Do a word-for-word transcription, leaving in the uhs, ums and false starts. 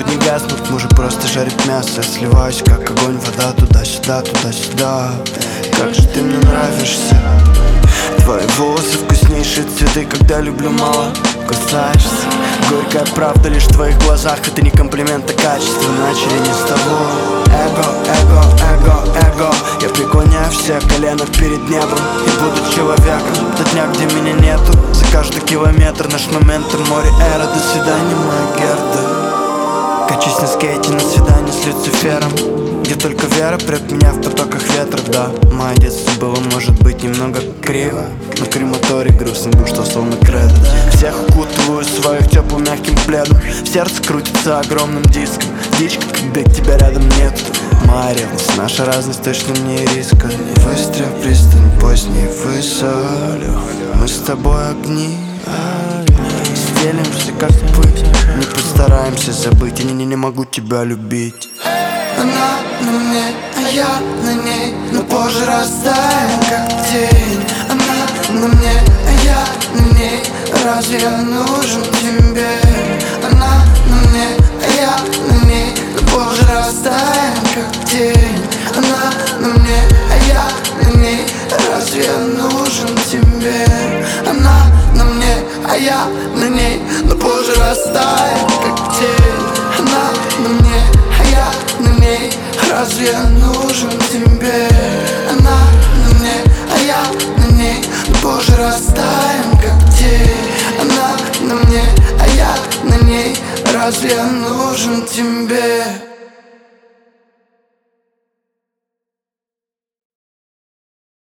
будни гаснут, мужик просто жарит мясо. Я сливаюсь, как огонь, вода, туда-сюда, туда-сюда. Как же ты мне нравишься. Твои волосы вкуснейшие цветы, когда люблю мало кусаешься. Горькая правда лишь в твоих глазах. Это не комплимент, а качество. Начали не с того. Эго, эго, эго, эго. Я преклоняю все колено перед небом и буду человеком до дня, где меня нету. За каждый километр наш момент и море эра. До свидания, моя Герда. Качусь на скейте на свидание с Люцифером, где только вера прет меня в потоках ветра. Да, мое детство было, может быть, немного криво, но крематорий грустный был, что словно кредо. Всех укутываю своих теплым мягким пледом. В сердце крутится огромным диском. Дичка, когда тебя рядом нет. Моя ревность, наша разность точно не риска. Выстрел, пристань, поздний высолю. Мы с тобой огни, стелимся как пыль. Не постараемся забыть, я не, не, не могу тебя любить. Она на мне, а я на ней, но позже растаем, как тень. Она на мне, а я на ней, разве я нужен тебе? Она на мне, а я на ней, но позже растаем, как тень. Она на мне, а я на ней, разве я нужен тебе? Она на мне, а я на ней, но позже растаем, как тень. Она на мне, а я на ней, разве я нужен тебе? Она на мне, а я на ней, но позже растаем, как тень. Она на мне, а я на ней, разве я нужен тебе?